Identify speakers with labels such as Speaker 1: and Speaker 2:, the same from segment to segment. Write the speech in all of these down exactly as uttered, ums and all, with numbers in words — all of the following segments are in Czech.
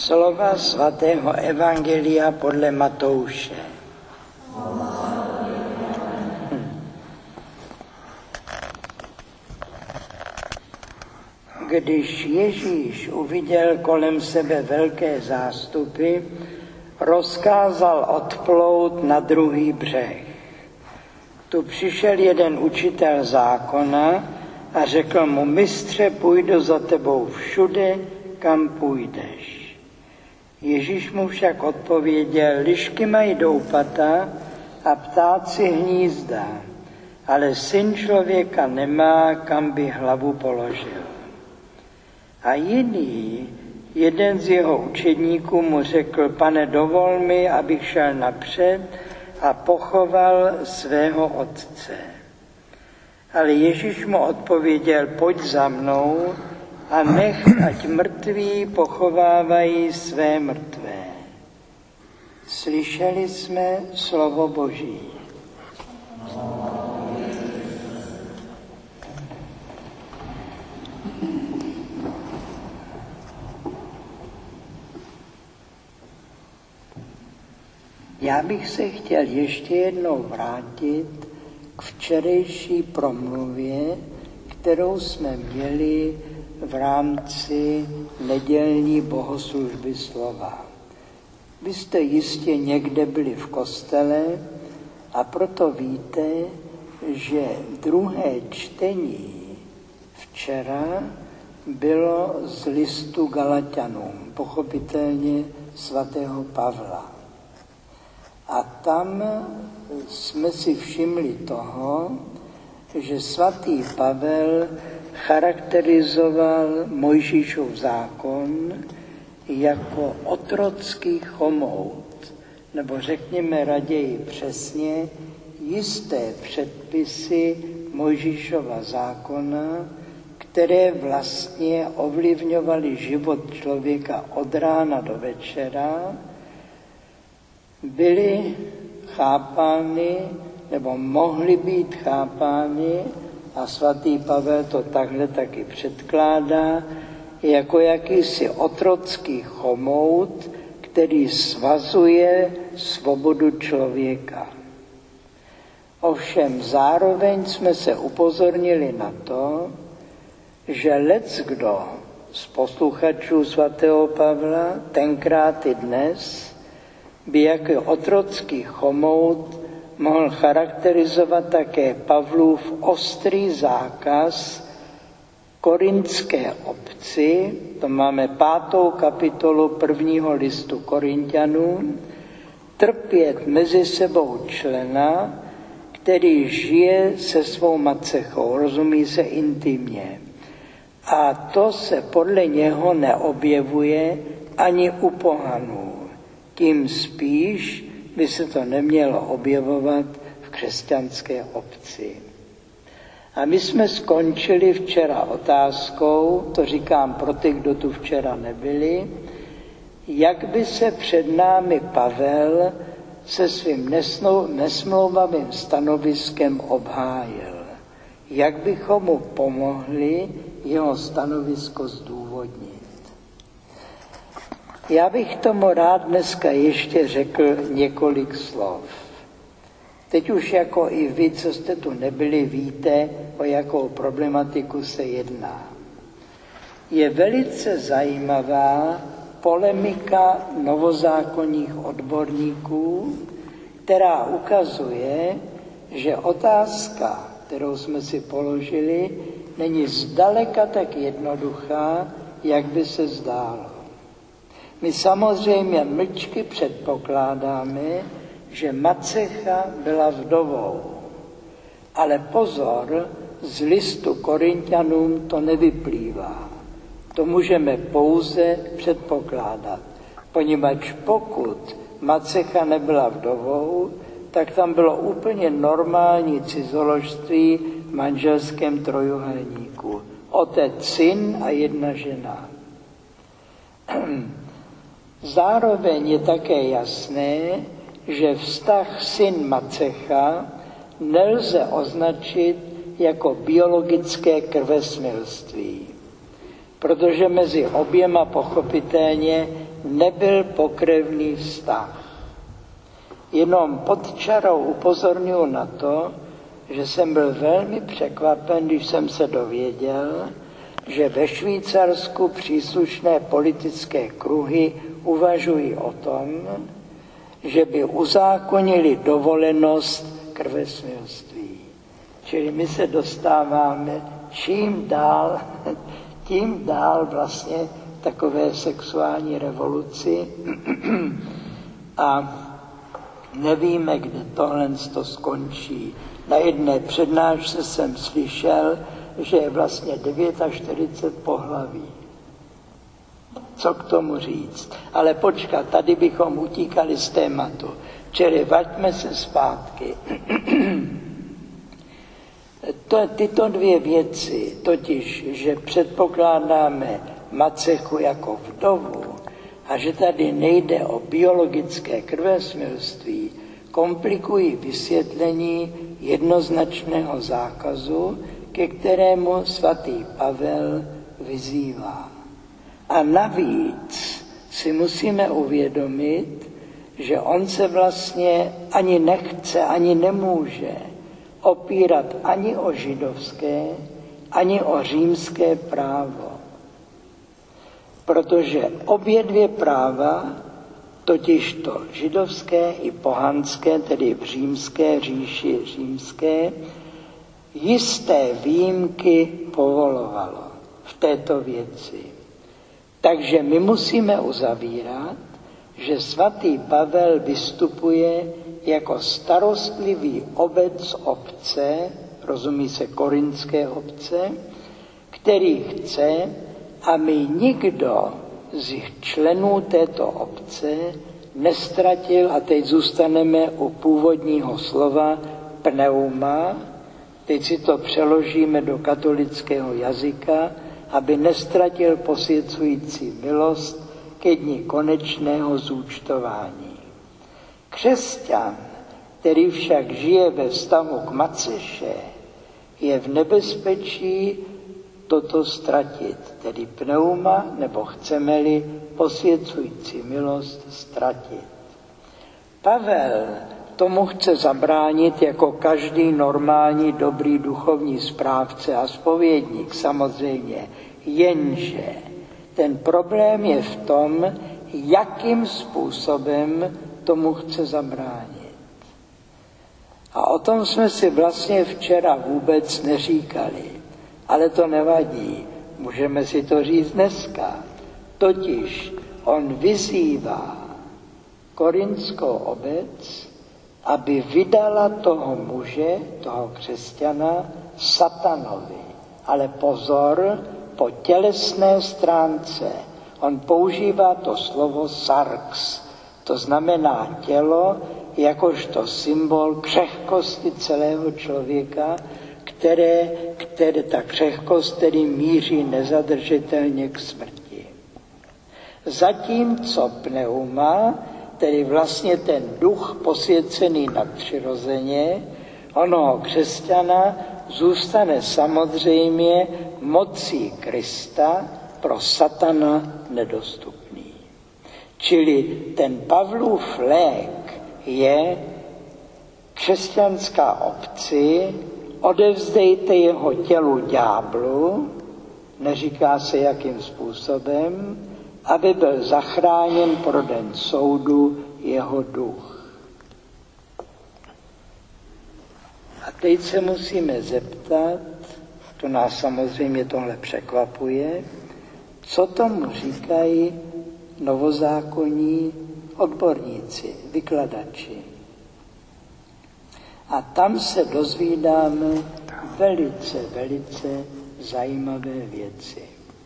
Speaker 1: Slova svatého evangelia podle Matouše. Když Ježíš uviděl kolem sebe velké zástupy, rozkázal odplout na druhý břeh. Tu přišel jeden učitel zákona a řekl mu: mistře, půjdu za tebou všude, kam půjdeš. Ježíš mu však odpověděl: lišky mají doupata a ptáci hnízda, ale Syn člověka nemá, kam by hlavu položil. A jiný, jeden z jeho učedníků mu řekl: pane, dovol mi, abych šel napřed a pochoval svého otce. Ale Ježíš mu odpověděl: pojď za mnou a nech, ať mrtví pochovávají své mrtvé. Slyšeli jsme slovo Boží. Já bych se chtěl ještě jednou vrátit k včerejší promluvě, kterou jsme měli v rámci nedělní bohoslužby slova. Vy jste jistě někde byli v kostele a proto víte, že druhé čtení včera bylo z listu Galaťanům, pochopitelně svatého Pavla. A tam jsme si všimli toho, že svatý Pavel charakterizoval Mojžíšův zákon jako otrocký chomout, nebo řekněme raději přesně, jisté předpisy Mojžíšova zákona, které vlastně ovlivňovaly život člověka od rána do večera, byly chápány, nebo mohly být chápány, a svatý Pavel to takhle taky předkládá, jako jakýsi otrocký chomout, který svazuje svobodu člověka. Ovšem zároveň jsme se upozornili na to, že leckdo z posluchačů svatého Pavla tenkrát i dnes by jako otrocký chomout mohl charakterizovat také Pavlův ostrý zákaz korintské obci, to máme pátou kapitolu prvního listu Korinťanům, trpět mezi sebou člena, který žije se svou macechou, rozumí se intimně. A to se podle něho neobjevuje ani u pohanů. Tím spíš by se to nemělo objevovat v křesťanské obci. A my jsme skončili včera otázkou, to říkám pro ty, kdo tu včera nebyli, jak by se před námi Pavel se svým nesmlouvavým stanoviskem obhájil. Jak bychom mu pomohli jeho stanovisko zdůvodnit. Já bych tomu rád dneska ještě řekl několik slov. Teď už jako i vy, co jste tu nebyli, víte, o jakou problematiku se jedná. Je velice zajímavá polemika novozákonních odborníků, která ukazuje, že otázka, kterou jsme si položili, není zdaleka tak jednoduchá, jak by se zdálo. My samozřejmě mlčky předpokládáme, že macecha byla vdovou. Ale pozor, z listu Korinťanům to nevyplývá. To můžeme pouze předpokládat, poněvadž pokud macecha nebyla vdovou, tak tam bylo úplně normální cizoložství v manželském trojuhelníku. Otec, syn a jedna žena. Zároveň je také jasné, že vztah syn-macecha nelze označit jako biologické krvesmilství. protože mezi oběma pochopitelně nebyl pokrevný vztah. Jenom pod čarou upozorňuji na to, že jsem byl velmi překvapen, když jsem se dověděl, že ve Švýcarsku příslušné politické kruhy uvažují o tom, že by uzákonili dovolenost krvesmilství. Čili my se dostáváme čím dál, tím dál vlastně takové sexuální revoluci a nevíme, kde tohle to skončí. Na jedné přednášce jsem slyšel, že je vlastně čtyřicet devět pohlaví. Co k tomu říct? Ale počkat, tady bychom utíkali z tématu. Čili vraťme se zpátky. To, tyto dvě věci, totiž, že předpokládáme macechu jako vdovu a že tady nejde o biologické krvesmilství, komplikují vysvětlení jednoznačného zákazu, ke kterému svatý Pavel vyzývá. A navíc si musíme uvědomit, že on se vlastně ani nechce, ani nemůže opírat ani o židovské, ani o římské právo. Protože obě dvě práva, totiž to židovské i pohanské, tedy v římské říši římské, jisté výjimky povolovalo v této věci. Takže my musíme uzavírat, že svatý Pavel vystupuje jako starostlivý obec obce, rozumí se korinské obce, který chce, aby nikdo z členů této obce nestratil, a teď zůstaneme u původního slova pneuma, teď si to přeložíme do katolického jazyka, aby nestratil posvěcující milost ke dni konečného zúčtování. Křesťan, který však žije ve vztahu k maceše, je v nebezpečí toto ztratit, tedy pneuma, nebo chceme-li posvěcující milost ztratit. Pavel tomu chce zabránit jako každý normální dobrý duchovní správce a zpovědník samozřejmě, jenže ten problém je v tom, jakým způsobem tomu chce zabránit. A o tom jsme si vlastně včera vůbec neříkali, ale to nevadí, můžeme si to říct dneska. Totiž on vyzývá korintskou obec, aby vydala toho muže, toho křesťana, satanovi. Ale pozor, po tělesné stránce. On používá to slovo sarx, to znamená tělo, jakožto symbol křehkosti celého člověka, které, které ta křehkost, který míří nezadržitelně k smrti. Zatímco pneuma, tedy vlastně ten duch posvěcený nadpřirozeně, onoho křesťana zůstane samozřejmě mocí Krista pro satana nedostupný. Čili ten Pavlův lék je křesťanská obci, odevzdejte jeho tělu ďáblu, neříká se jakým způsobem, aby byl zachráněn pro den soudu jeho duch. A teď se musíme zeptat, to nás samozřejmě tohle překvapuje, co tomu říkají novozákonní odborníci, vykladači. A tam se dozvídáme velice, velice zajímavé věci.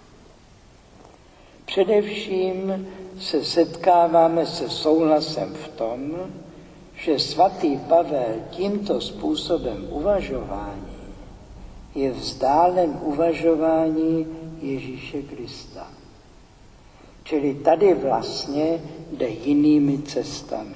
Speaker 1: Především se setkáváme se souhlasem v tom, že svatý Pavel tímto způsobem uvažování je vzdálen uvažování Ježíše Krista. Čili tady vlastně jde jinými cestami.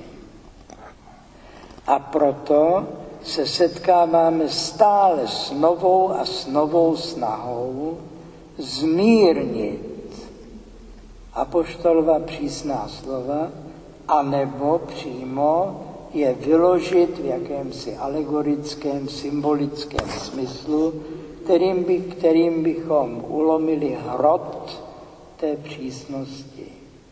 Speaker 1: A proto se setkáváme stále s novou a s novou snahou zmírnit apoštolova přísná slova, anebo přímo je vyložit v jakémsi alegorickém, symbolickém smyslu, kterým, by, kterým bychom ulomili hrot té přísnosti.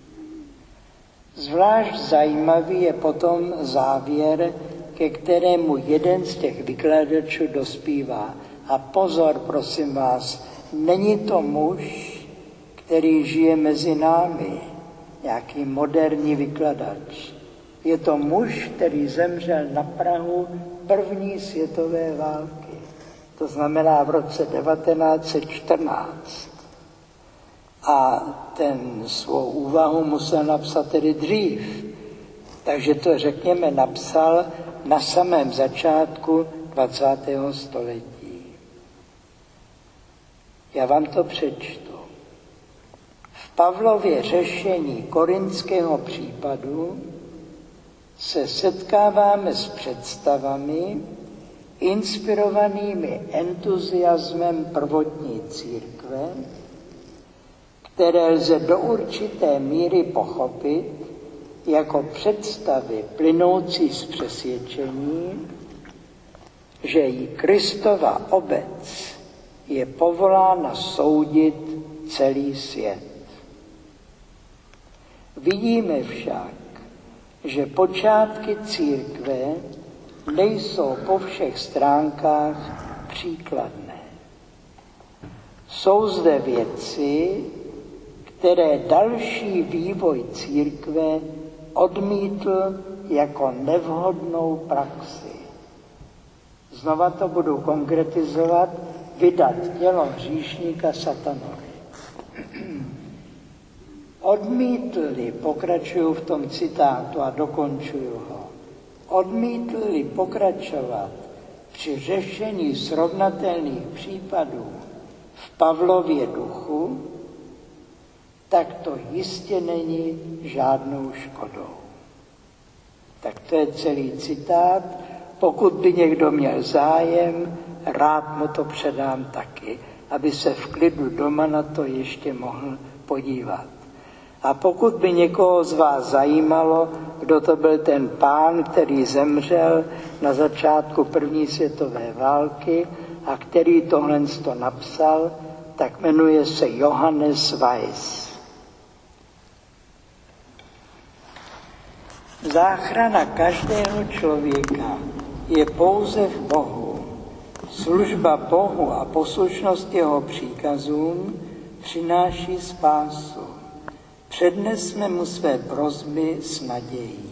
Speaker 1: Zvlášť zajímavý je potom závěr, ke kterému jeden z těch vykladačů dospívá. A pozor, prosím vás, není to muž, který žije mezi námi, nějaký moderní vykladač. Je to muž, který zemřel na prahu první světové války. To znamená v roce devatenáct set čtrnáct. A ten svou úvahu musel napsat tedy dřív. Takže to, řekněme, napsal na samém začátku dvacátého století. Já vám to přečtu. V Pavlově řešení korinského případu se setkáváme s představami inspirovanými entuziasmem prvotní církve, které lze do určité míry pochopit jako představy plynoucí z přesvědčení, že i Kristova obec je povolána soudit celý svět. Vidíme však, že počátky církve nejsou po všech stránkách příkladné. Jsou zde věci, které další vývoj církve odmítl jako nevhodnou praxi. Znova to budu konkretizovat, vydat tělo hříšníka satanovi. Odmítli, pokračuju v tom citátu a dokončuju ho, odmítli pokračovat při řešení srovnatelných případů v Pavlově duchu, tak to jistě není žádnou škodou. Tak to je celý citát. Pokud by někdo měl zájem, rád mu to předám taky, aby se v klidu doma na to ještě mohl podívat. A pokud by někoho z vás zajímalo, kdo to byl ten pán, který zemřel na začátku první světové války a který tohle to napsal, tak jmenuje se Johannes Weiss. Záchrana každého člověka je pouze v Bohu. Služba Bohu a poslušnost jeho příkazům přináší spásu. Přednesme mu své prosby s nadějí.